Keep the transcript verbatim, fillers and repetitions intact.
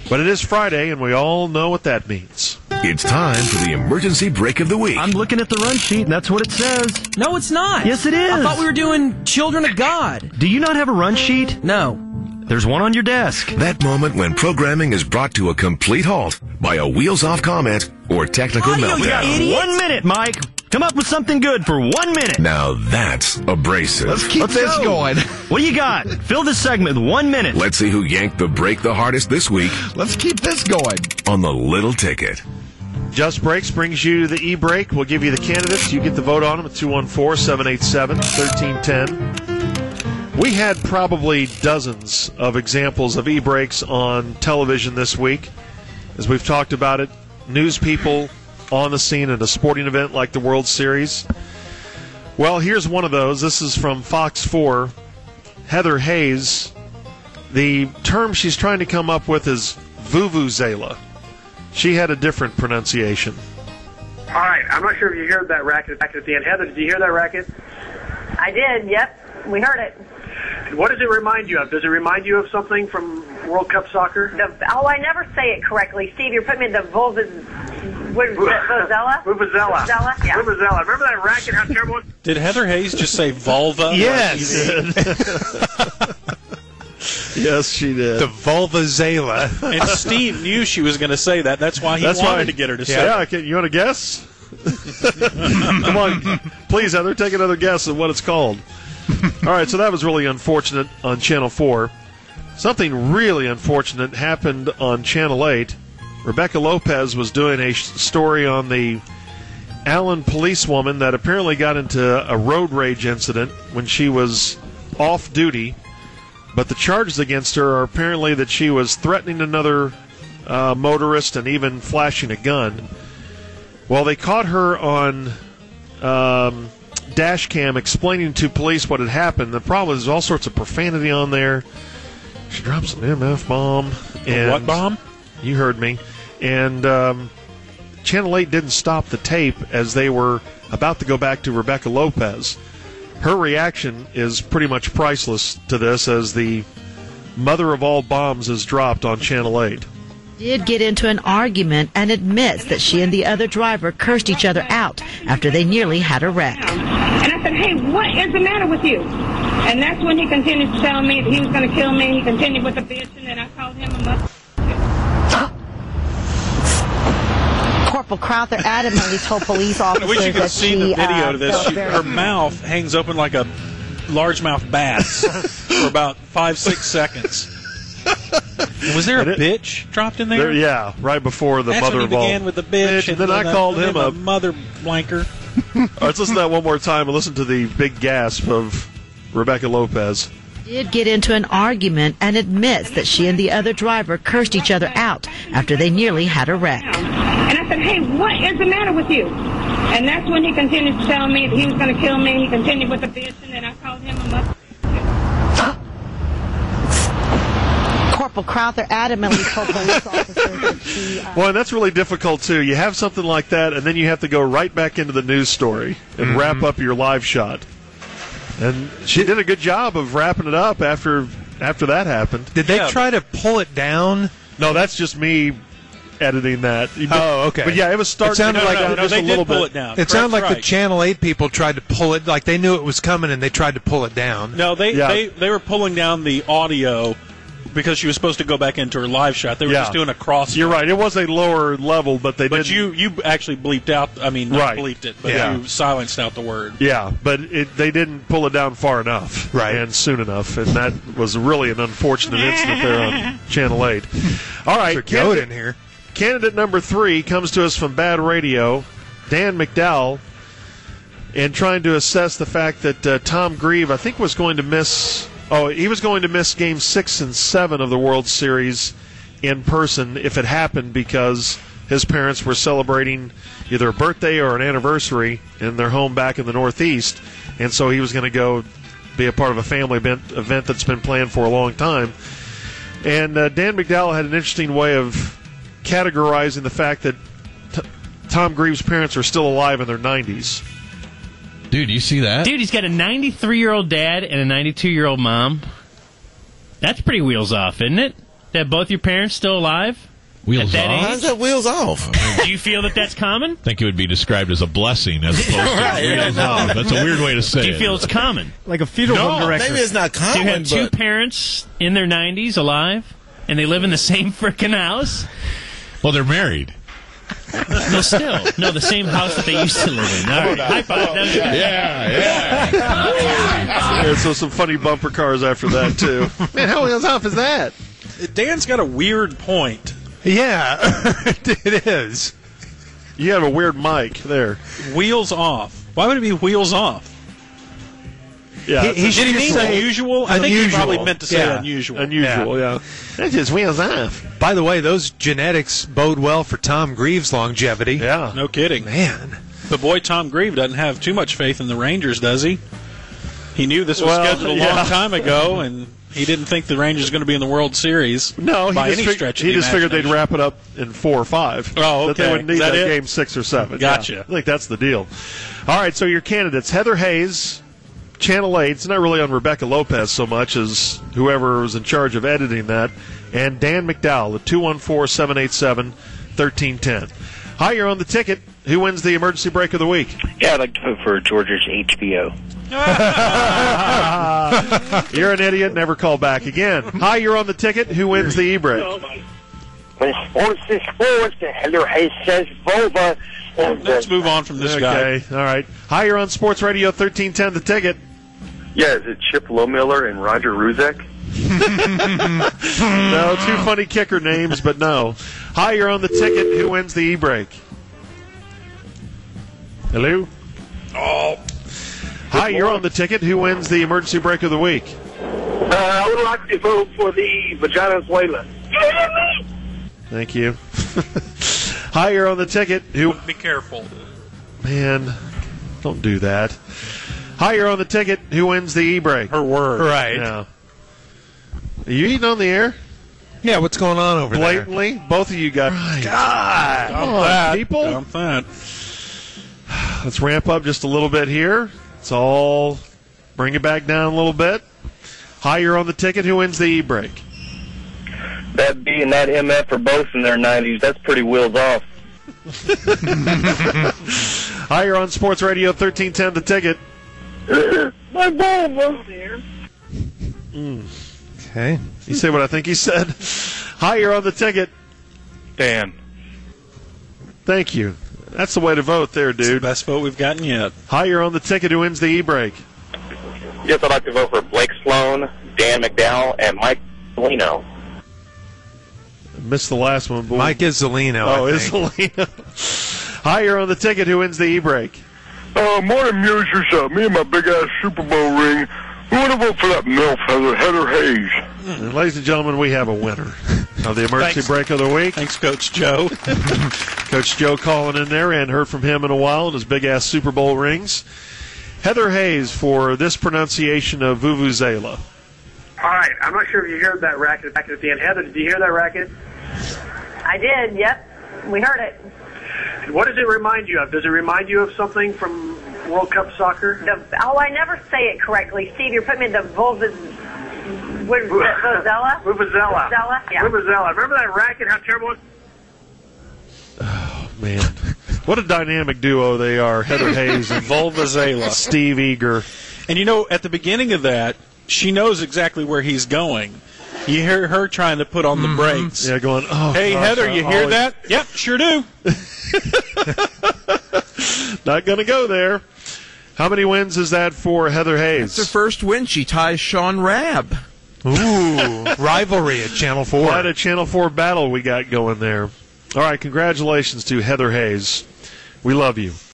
But it is Friday, and we all know what that means. It's time for the emergency break of the week. I'm looking at the run sheet, and that's what it says. No, it's not. Yes, it is. I thought we were doing Children of God. Do you not have a run sheet? No. There's one on your desk. That moment when programming is brought to a complete halt by a wheels-off comment or technical Audio, you meltdown. idiot. One minute, Mike. Come up with something good for one minute. Now that's abrasive. Let's keep Let's this go. going. What do you got? Fill this segment with one minute. Let's see who yanked the break the hardest this week Let's keep this going. on the Little Ticket. Just Breaks brings you the e-break. We'll give you the candidates. You get the vote on them at two one four, seven eight seven, one three one zero. We had probably dozens of examples of e-breaks on television this week. As we've talked about it, news people on the scene at a sporting event like the World Series. Well, here's one of those. This is from Fox four. Heather Hayes. The term she's trying to come up with is vuvuzela. She had a different pronunciation. All right, I'm not sure if you heard that racket at the end. Heather, did you hear that racket? I did, yep. We heard it. What does it remind you of? Does it remind you of something from World Cup soccer? The, oh, I never say it correctly. Steve, you're putting me in the vulvas... What is that, Vuvuzela? Vuvuzela. Vuvuzela, yeah. Vuvuzela. Remember that racket? How terrible it was? Did Heather Hayes just say vulva? Yes. Yes, she did. The vulvazela. And Steve knew she was going to say that. That's why he That's wanted why, to get her to yeah, say yeah, it. can, you want to guess? Come on. Please, Heather, take another guess at what it's called. All right, so that was really unfortunate on Channel four. Something really unfortunate happened on Channel eight. Rebecca Lopez was doing a sh- story on the Allen policewoman that apparently got into a road rage incident when she was off duty. But the charges against her are apparently that she was threatening another uh, motorist and even flashing a gun. Well, they caught her on um, dash cam explaining to police what had happened. The problem is there's all sorts of profanity on there. She drops an M F bomb. And What bomb? You heard me. And um, Channel eight didn't stop the tape as they were about to go back to Rebecca Lopez. Her reaction is pretty much priceless to this as the mother of all bombs is dropped on Channel eight. Did get into an argument and admits that she and the other driver cursed each other out after they nearly had a wreck. And I said, hey, what is the matter with you? And that's when he continued to tell me that he was going to kill me. He continued with the bitch, and then I called him a mother. Corporal Crowther adamantly told police officers I wish you could that see she, the video uh, to this. felt She, very- her mouth hangs open like a largemouth bass for about five, six seconds. Was there a And it- bitch dropped in there? There, yeah, right before the That's mother when he of all. began with the bitch, and then I the- called and him then a. the mother blanker. All right, let's listen to that one more time and listen to the big gasp of Rebecca Lopez. did get into an argument and admits that she and the other driver cursed each other out after they nearly had a wreck. And I said, hey, what is the matter with you? And that's when he continued to tell me that he was going to kill me. He continued with the bitch, and then I called him a mother. Corporal Crowther adamantly told police officers that she... Uh, Well, and that's really difficult, too. You have something like that, and then you have to go right back into the news story and Mm-hmm. wrap up your live shot. And she did a good job of wrapping it up after after that happened. Did they Yeah. try to pull it down? No, that's just me editing that. Oh, okay. But yeah, it was starting It sounded to go like- down no, just they a little did pull bit. it down. It sounded like That's the right. Channel eight people tried to pull it, like they knew it was coming and they tried to pull it down. No, they, Yeah. they they were pulling down the audio because she was supposed to go back into her live shot. They were Yeah. just doing a cross. You're right. It was a lower level, but they But didn't. you you actually bleeped out. I mean, not Right. bleeped it, but Yeah. you silenced out the word. Yeah, but it, they didn't pull it down far enough Right. and soon enough, and that was really an unfortunate incident there on Channel eight. All right, Mr. Goat in here. Candidate number three comes to us from Bad Radio, Dan McDowell, and trying to assess the fact that uh, Tom Grieve, I think, was going to miss. Oh, he was going to miss Game Six and Seven of the World Series in person if it happened because his parents were celebrating either a birthday or an anniversary in their home back in the Northeast, and so he was going to go be a part of a family event, event that's been planned for a long time. And uh, Dan McDowell had an interesting way of categorizing the fact that t- Tom Grieve's parents are still alive in their nineties. Dude, you see that? Dude, he's got a ninety-three-year-old dad and a ninety-two-year-old mom. That's pretty wheels off, isn't it? that both your parents still alive? Wheels At that off? age? How's that wheels off? Do you feel that that's common? I think it would be described as a blessing as opposed to Right, wheels yeah, off. no. That's a weird way to say Do you it. feel it's common? Like a fetal home No, director. maybe it's not Do you common, have two but parents in their nineties alive, and they live in the same frickin' house? Well, they're married. No, still. No, the same house that they used to live in. All right, high five. That was good. Yeah, yeah. Yeah, so some funny bumper cars after that, too. Man, how wheels off is that? Dan's got a weird point. Yeah, it is. You have a weird mic there. Wheels off. Why would it be wheels off? Yeah, He- he Did he should mean say unusual? I think he unusual. probably meant to say Yeah. unusual. unusual, yeah. That just wheels off. By the way, those genetics bode well for Tom Greaves' longevity. Yeah. No kidding. Man. The boy Tom Grieve doesn't have too much faith in the Rangers, does he? He knew this was Well, scheduled a yeah. long time ago, and he didn't think the Rangers were going to be in the World Series. No, he by just, any fig- stretch of he the just figured they'd imagination. wrap it up in four or five. Oh, That they okay. would need Is that that it? game six or seven. Gotcha. Yeah. I think that's the deal. All right, so your candidates, Heather Hayes, Channel eight, it's not really on Rebecca Lopez so much as whoever was in charge of editing that, and Dan McDowell at two one four, seven eight seven, one three one zero. Hi, you're on the ticket. Who wins the emergency break of the week? Yeah, I'd like to vote for Georgia's H B O. You're an idiot. Never call back again. Hi, you're on the ticket. Who wins the e-break? When sports is sports, Heather Hayes says Volva. Let's move on from this guy. Okay, all right. Hi, you're on Sports Radio thirteen ten, The Ticket. Yeah, is it Chip Lowmiller and Roger Ruzek? No, two funny kicker names, but no. Hi, you're on the ticket. Who wins the e-break? Hello? Oh. Hi, you're on the ticket. Who wins the emergency break of the week? Uh, I would like to vote for the Venezuela. Thank you. Hi, you're on the ticket. Who? Be careful. Man, don't do that. Hi, you're on the ticket. Who wins the e-break? Her word. Right. Yeah. Are you eating on the air? Yeah, what's going on over Blatantly? Both of you got. Right. God. Come Dump on, that. people. Dump that. Let's ramp up just a little bit here. It's all. Bring it back down a little bit. Hi, you're on the ticket. Who wins the e-break? That B and that M F are both in their nineties. That's pretty wheels off. Hi, you're on Sports Radio thirteen ten, The Ticket. My Volvo there. Mm. Okay. You say what I think he said? Hi, you're on the ticket. Dan. Thank you. That's the way to vote there, dude. The best vote we've gotten yet. Hi, you're on the ticket. Who wins the e-break? Yes, I'd like to vote for Blake Sloan, Dan McDowell, and Mike Lino. Missed the last one. But Mike Izzolino. Oh, I think. Izzolino. Hi, you're on the ticket. Who wins the e-break? Uh, morning, musers. Uh, me and my big-ass Super Bowl ring. Who want to vote for that MILF, Heather, Heather Hayes? And ladies and gentlemen, we have a winner of the emergency Thanks. break of the week. Thanks, Coach Joe. Coach Joe calling in there, and heard from him in a while and his big-ass Super Bowl rings. Heather Hayes for this pronunciation of Vuvuzela. All right, I'm not sure if you heard that racket back at the end. Heather, did you hear that racket? I did, yep. We heard it. What does it remind you of? Does it remind you of something from World Cup soccer? The, oh, I never say it correctly. Steve, you're putting me in the Volvaz... Vuvuzela? Vuvuzela. Vuvuzela, yeah. Vuvuzela. Remember that racket, how terrible it was? Oh, man. What a dynamic duo they are, Heather Hayes and Volvazela. Steve Eager. And you know, at the beginning of that, she knows exactly where he's going. You hear her trying to put on the brakes. Yeah, going, oh, Hey, gosh, Heather, I you hear always- that? Yep, sure do. Not going to go there. How many wins is that for Heather Hayes? That's her first win. She ties Sean Rabb. Ooh, rivalry at Channel four. Quite a Channel four battle we got going there. All right, congratulations to Heather Hayes. We love you.